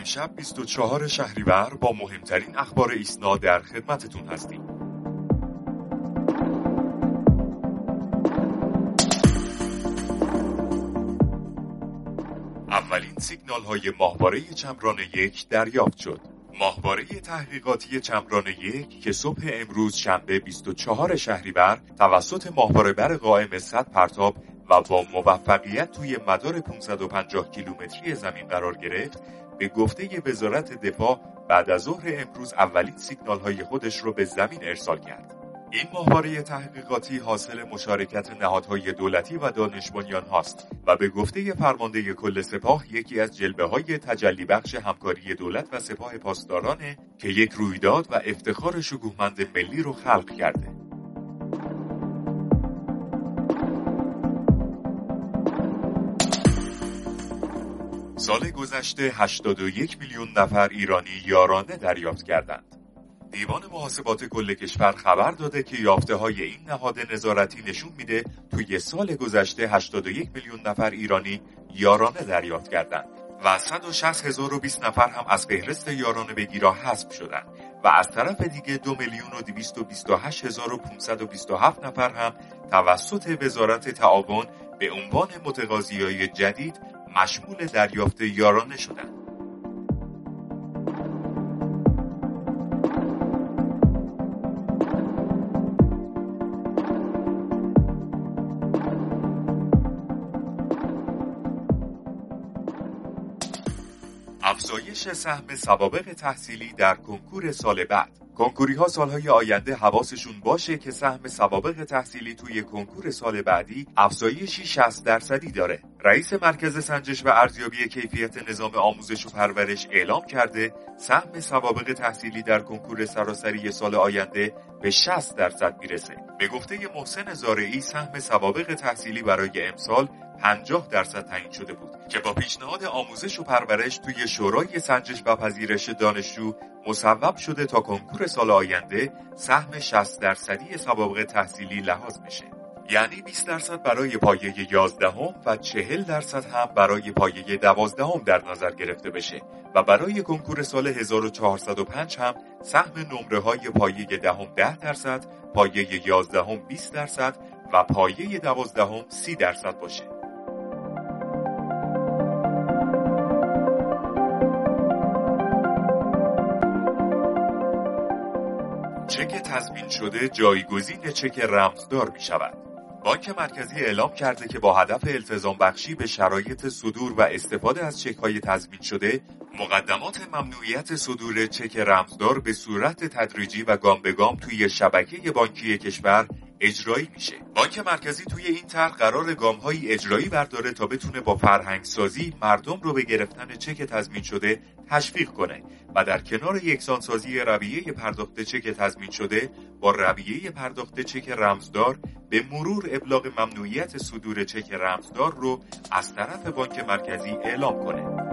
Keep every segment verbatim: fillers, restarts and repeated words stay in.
امشب بیست و چهارم شهریور با مهمترین اخبار ایسنا در خدمتتون هستیم. اولین سیگنال های ماهواره چمران یک دریافت شد. ماهواره تحقیقاتی چمران یک که صبح امروز شنبه بیست و چهارم شهریور توسط ماهواره بر قائم صد پرتاب و با موفقیت توی مدار پانصد و پنجاه کیلومتری زمین قرار گرفت، به گفته وزارت دفاع بعد از ظهر امروز اولین سیگنال های خودش رو به زمین ارسال کرد. این ماهواره تحقیقاتی حاصل مشارکت نهادهای دولتی و دانش بنیان هاست و به گفته فرمانده کل سپاه یکی از جلوه های تجلی بخش همکاری دولت و سپاه پاسدارانه که یک رویداد و افتخار شکوهمند ملی رو خلق کرده. سال گذشته هشتاد و یک میلیون نفر ایرانی یارانه دریافت کردند. دیوان محاسبات کل کشور خبر داده که یافته‌های این نهاد نظارتی نشون میده توی سال گذشته هشتاد و یک میلیون نفر ایرانی یارانه دریافت کردند و صد و شصت هزار و بیست نفر هم از فهرست یارانه بگیرا حذف شدند و از طرف دیگه دو میلیون و دویست و بیست و هشت هزار و پانصد و بیست و هفت نفر هم توسط وزارت تعاون به عنوان متقاضیای جدید مشمول دریافت یارانه شدند. افزایش سهم سوابق تحصیلی در کنکور سال بعد. کنکوری ها سالهای آینده حواسشون باشه که سهم سوابق تحصیلی توی کنکور سال بعدی افزایشی شصت درصدی داره. رئیس مرکز سنجش و ارزیابی کیفیت نظام آموزش و پرورش اعلام کرده سهم سوابق تحصیلی در کنکور سراسری سال آینده به شصت درصد میرسه. به گفته محسن زارعی سهم سوابق تحصیلی برای امسال پنجاه درصد تعیین شده بود که با پیشنهاد آموزش و پرورش توی شورای سنجش و پذیرش دانشجو مصوب شده تا کنکور سال آینده سهم شصت درصدی سوابق تحصیلی لحاظ بشه. یعنی بیست درصد برای پایه یازدهم و چهل درصد هم برای پایه دوازدهم در نظر گرفته بشه و برای کنکور سال هزار و چهارصد و پنج هم سهم نمره های پایه دهم ده درصد، پایه یازدهم بیست درصد و پایه دوازدهم سی درصد باشه. چک تضمین شده جایگزین چک رمزدار می شود. بانک مرکزی اعلام کرده که با هدف التزام بخشی به شرایط صدور و استفاده از چک‌های تضمین شده، مقدمات ممنوعیت صدور چک رمزدار به صورت تدریجی و گام به گام توی شبکه بانکی کشور اجرایی میشه. بانک مرکزی توی این طرح قرار گام‌های اجرایی برداره تا بتونه با فرهنگ سازی مردم رو به گرفتن چک تضمین شده تشویق کنه و در کنار یکسانسازی رویه پرداخت چک تضمین شده با رویه پرداخت چک رمزدار به مرور ابلاغ ممنوعیت صدور چک رمزدار رو از طرف بانک مرکزی اعلام کنه.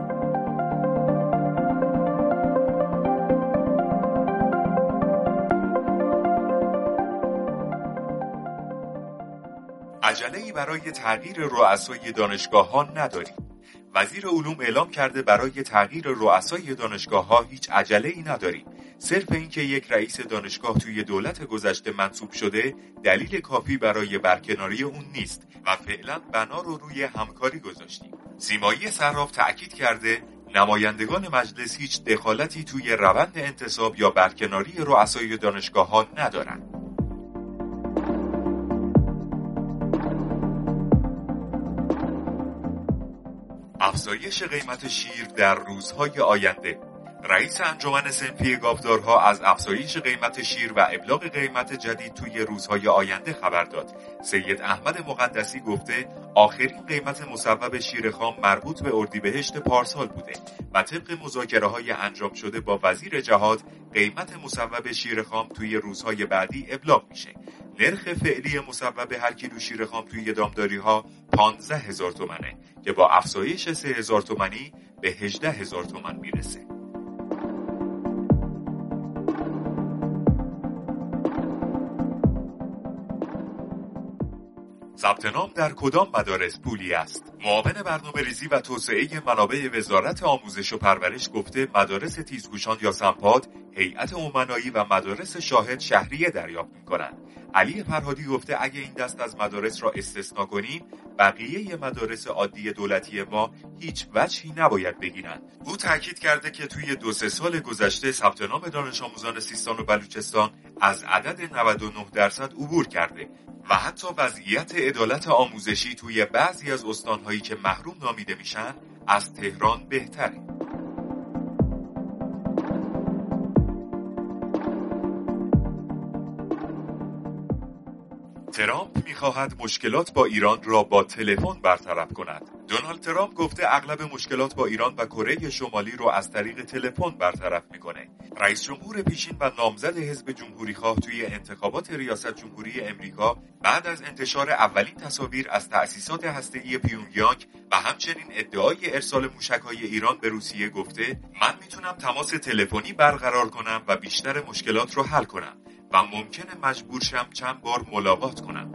عجله‌ای برای تغییر رؤسای دانشگاه‌ها نداریم. وزیر علوم اعلام کرده برای تغییر رؤسای دانشگاه‌ها هیچ عجله‌ای نداریم. صرف اینکه یک رئیس دانشگاه توی دولت گذشته منصوب شده دلیل کافی برای برکناری اون نیست و فعلا بنا رو روی همکاری گذاشتیم. سیمایی صراف تأکید کرده نمایندگان مجلس هیچ دخالتی توی روند انتصاب یا برکناری رؤسای دانشگاه‌ها ندارند. افزایش قیمت شیر در روزهای آینده. رئیس انجمن صنفی گاودارها از افزایش قیمت شیر و ابلاغ قیمت جدید توی روزهای آینده خبر داد. سید احمد مقدسی گفته آخرین قیمت مصوب شیر خام مربوط به اردیبهشت پارسال بوده و طبق مذاکره‌های انجام شده با وزیر جهاد قیمت مصوب شیر خام توی روزهای بعدی ابلاغ میشه. نرخ فعلی مصوب هر کیلو شیر خام توی دامداری‌ها پانزده هزار تومنه که با افزایش سه هزار تومانی به هجده هزار تومن میرسه. ثبت نام در کدام مدارس پولی است؟ معاون برنامه‌ریزی و توسعه منابع وزارت آموزش و پرورش گفته مدارس تیزهوشان یا سمپاد، هیئت امنایی و مدارس شاهد شهریه دریافت می‌کنند. علی فرهادی گفته اگه این دست از مدارس را استثنا کنیم، بقیه مدارس عادی دولتی ما هیچ وجهی نباید بگیرند. او تاکید کرده که توی دو سه سال گذشته ثبت نام دانش آموزان سیستان و بلوچستان از عدد نود و نه درصد عبور کرده و حتی وضعیت عدالت آموزشی توی بعضی از استان‌هایی که محروم نامیده میشن از تهران بهتره. ترامپ می‌خواهد مشکلات با ایران را با تلفن برطرف کند. دونالد ترامپ گفته اغلب مشکلات با ایران و کره شمالی رو از طریق تلفن برطرف می‌کنه. رئیس جمهور پیشین و نامزد حزب جمهوری‌خواه توی انتخابات ریاست جمهوری امریکا بعد از انتشار اولین تصاویر از تأسیسات هسته‌ای پیونگیانگ و همچنین ادعای ارسال موشک‌های ایران به روسیه گفته من میتونم تماس تلفنی برقرار کنم و بیشتر مشکلات رو حل کنم و ممکنه مجبور شم چند بار ملاقات کنم.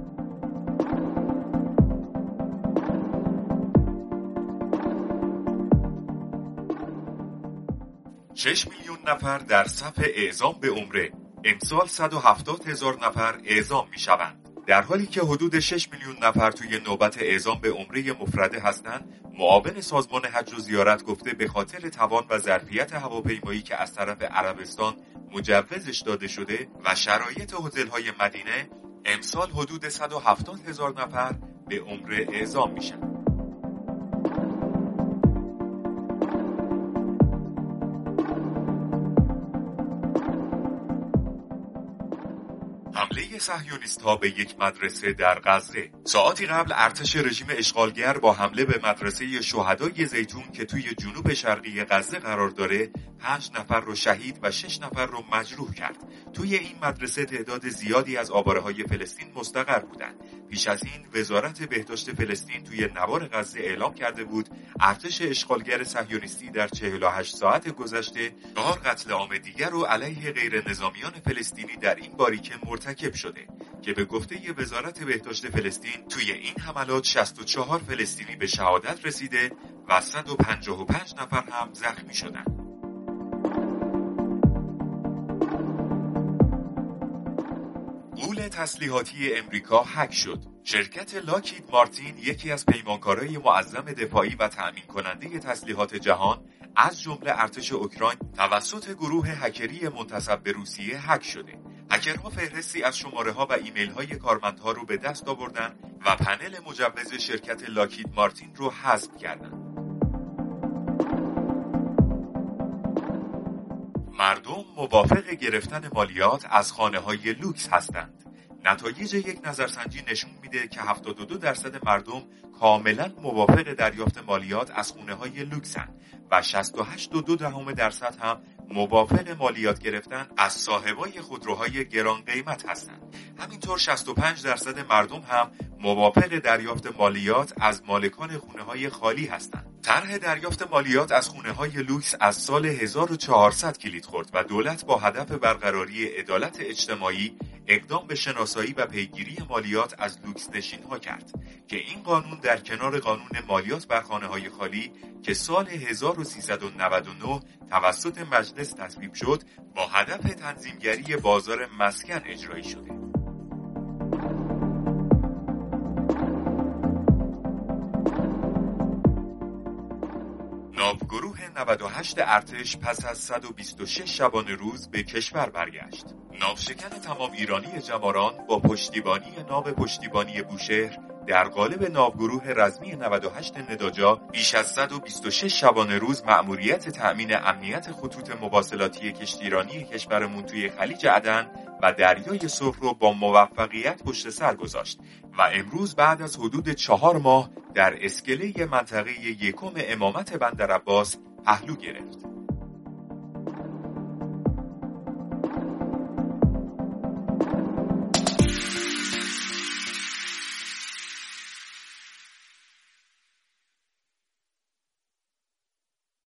شش میلیون نفر در صف اعزام به عمره. امسال صد و هفتاد هزار نفر اعزام می شوند. در حالی که حدود شش میلیون نفر توی نوبت اعزام به عمره مفرده هستند، معاون سازمان حج و زیارت گفته به خاطر توان و ظرفیت هواپیمایی که از طرف عربستان مجوزش داده شده و شرایط هتل‌های مدینه، امسال حدود صد و هفتاد هزار نفر به عمره اعزام میشن. حمله صهیونیست‌ها به یک مدرسه در غزه. ساعاتی قبل ارتش رژیم اشغالگر با حمله به مدرسه شهدای زیتون که توی جنوب شرقی غزه قرار داره، پنج نفر رو شهید و شش نفر رو مجروح کرد. توی این مدرسه تعداد زیادی از آواره‌های فلسطین مستقر بودند. پیش از این وزارت بهداشت فلسطین توی نوار غزه اعلام کرده بود ارتش اشغالگر صهیونیستی در چهل و هشت ساعت گذشته چهار قتل عام دیگر رو علیه غیر نظامیان فلسطینی در این باریکه مرتکب شده که به گفته وزارت بهداشت فلسطین توی این حملات شصت و چهار فلسطینی به شهادت رسیده و صد و پنجاه و پنج نفر هم زخمی شدند. غول تسلیحاتی امریکا هک شد. شرکت لاکهید مارتین، یکی از پیمانکارهای معظم دفاعی و تأمین کننده تسلیحات جهان، از جمله ارتش اوکراین، توسط گروه هکری منتسب به روسیه هک شده. هکرها فهرستی از شماره‌ها و ایمیل‌های کارمندها رو به دست آوردن و پنل مجوز شرکت لاکهید مارتین رو حذف کردند. مردم موافق گرفتن مالیات از خانه‌های لوکس هستند. نتایج یک نظرسنجی نشون میده که هفتاد و دو درصد مردم کاملا موافق دریافت مالیات از خونه‌های لوکسن و شصت و هشت و دو دهم درصد هم موافق مالیات گرفتن از صاحبای خودروهای گران قیمت هستند. همینطور شصت و پنج درصد مردم هم موافق دریافت مالیات از مالکان خونه‌های خالی هستند. طرح دریافت مالیات از خونه‌های لوکس از سال هزار و چهارصد کلید خورد و دولت با هدف برقراری عدالت اجتماعی اقدام به شناسایی و پیگیری مالیات از لوکس نشین‌ها کرد که این قانون در کنار قانون مالیات بر خانه‌های خالی که سال هزار و سیصد و نود و نه توسط مجلس تصویب شد، با هدف تنظیمگری بازار مسکن اجرایی شده. ناوگروه نود و هشت ارتش پس از صد و بیست و شش شبانه روز به کشور برگشت. ناوشکن تمام ایرانی جماران با پشتیبانی ناو پشتیبانی بوشهر در قالب ناوگروه رزمی نود و هشت نداجا بیش از صد و بیست و شش شبانه روز مأموریت تأمین امنیت خطوط مواصلاتی کشتیرانی کشورمون توی خلیج عدن و دریای سرخ رو با موفقیت پشت سر گذاشت و امروز بعد از حدود چهار ماه در اسکله منطقه یکم امامت بندر عباس پهلو گرفت.